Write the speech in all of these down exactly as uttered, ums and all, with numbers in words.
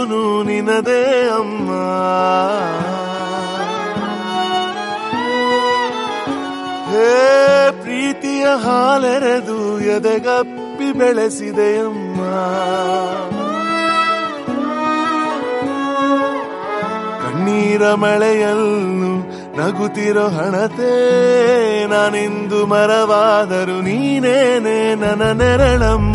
ನಿನದೇ ಅಮ್ಮ. ಹೇ ಪ್ರೀತಿಯ ಹಾಲೆರೆದು ಎದೆಗಪ್ಪಿ ಬೆಳೆಸಿದೆಯಮ್ಮ. ಕಣ್ಣೀರ ಮಳೆಯನ್ನು ನಗುತ್ತಿರೋ ಹಣತೆ ನಾನಿಂದು ಮರವಾದರು ನೀನೇನೆ ನನ್ನ ನೆರಳಮ್ಮ.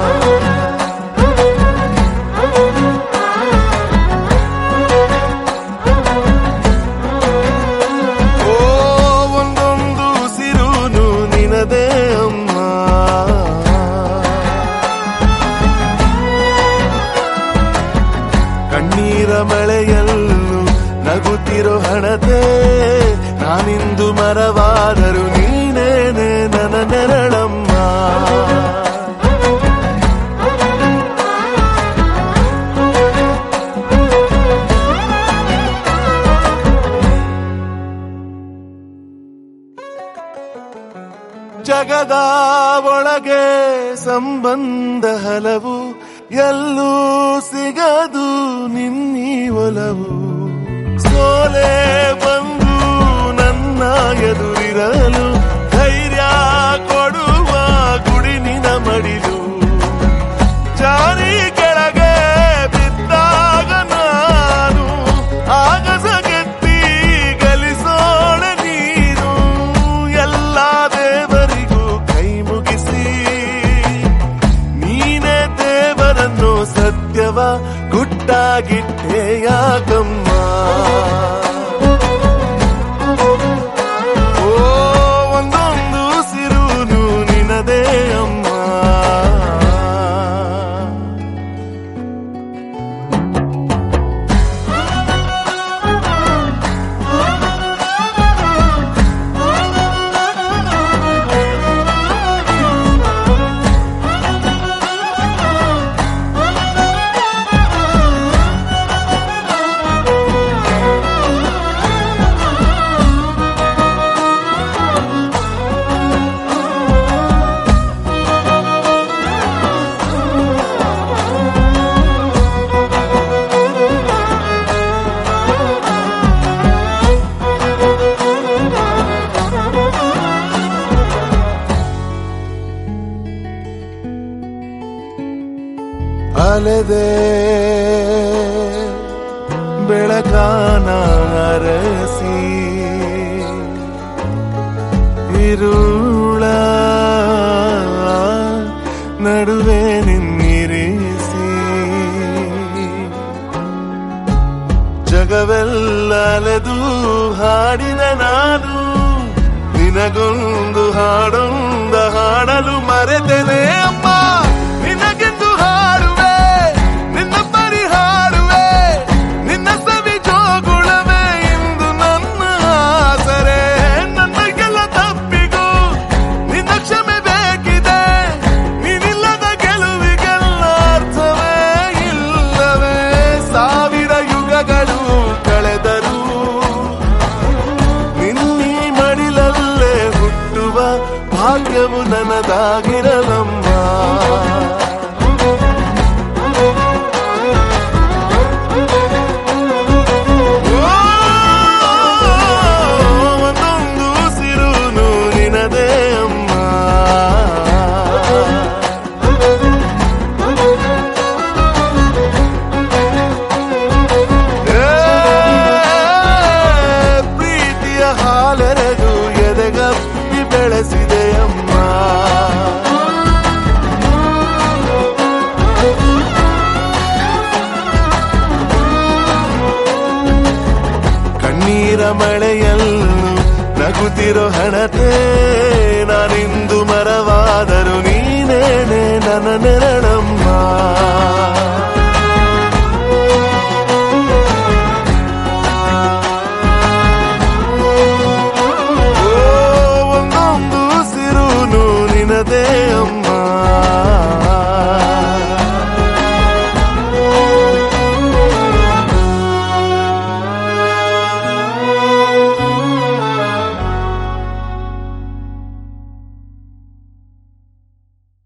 ಓ ಒಂದೊಂದು ಸಿರುನು ನಿನದೇ ಅಮ್ಮ. ಕಣ್ಣೀರ ಮಳೆಯಲ್ಲೂ ನಗುತ್ತಿರೋ ಹಣತೆ ನಾನಿಂದು ಮರವಾದರು ನೀನೇನೆ ನನ್ನ ನೆರಳಮ್ಮ. ಜಗದ ಒಳಗೆ ಸಂಬಂಧ ಹಲವು, ಎಲ್ಲೂ ಸಿಗದು ನಿನ್ನೀ ಒಲವು. ಸೋಲೆ ಬಂದು ನನ್ನ ಎದುರಿರಲು ಧೈರ್ಯ ಕೊಡುವ ಗುಡಿ ನಿನ ಮಡಿಲು. ಜಾರಿ ಕೆಳಗೆ ಬಿದ್ದಾಗ ನಾನು ಆಗಸ ಗೆತ್ತಿ ಗಳಿಸೋಳೆ ನೀನು. ಎಲ್ಲ ದೇವರಿಗೂ ಕೈ ಮುಗಿಸಿ ನೀನೇ ದೇವರನ್ನು ಸತ್ಯವ ಗುಟ್ಟಾಗಿಟ್ಟೆ ಯಾಕಮ್ಮ. ಓ ಒಂದೊಂದು ಸಿರುನು ನಿನದೇ ಅಮ್ಮ. ಅಲೆದೆ ಬೆಳಕಾನ ಅರಸಿ ಇರುಳ ನಡುವೆ ನಿನ್ನಿರಿಸಿ ಜಗವೆಲ್ಲ ಅಲೆದು ಹಾಡಿದ ನಾನು ನಿನಗೊಂದು ಹಾಡೊಂದ ಹಾಡಲು ಮರೆತೆನೆ ಅಮ್ಮ. ನಿನಗೆಂದು ಹಾಡುವೆ ನಿನ್ನ ಪರಿ ಹಾಡುವೆ ನಿನ್ನ ಸವಿ ಜೋಗುಳವೆ ಇಂದು ನನ್ನ ಆಸರೆ. ನನ್ನಗೆಲ್ಲ ತಪ್ಪಿಗೂ ನಿನ್ನ ಕ್ಷಮೆ ಬೇಕಿದೆ, ನೀನಿಲ್ಲದ ಗೆಲುವಿಗೆಲ್ಲ ಅರ್ಥವೇ ಇಲ್ಲವೇ. ಸಾವಿರ ಯುಗಗಳು ಕಳೆದರು ನಿನ್ನೀ ಮಡಿಲಲ್ಲೇ ಹುಟ್ಟುವ ಭಾಗ್ಯವು ನನ್ನದಾಗಿರಲಮ್ಮ. ಒಂದೊಂದು ಸಿರುನು ನಿನದೇ ಅಮ್ಮ. ಪ್ರೀತಿಯ ಹಾಲೆರೆದು ಎದೆಗಪ್ಪಿ ಬೆಳೆಸಿದೆಯಮ್ಮ. ಕಣ್ಣೀರ ಮಳೆಯಲ್ಲೂ ನಗುತ್ತಿರೋ ಹಣತೆ ನಾನಿಂದು ಮರವಾದರು ನೀನೇನೆ ನನ್ನ ನೆರಳಮ್ಮ.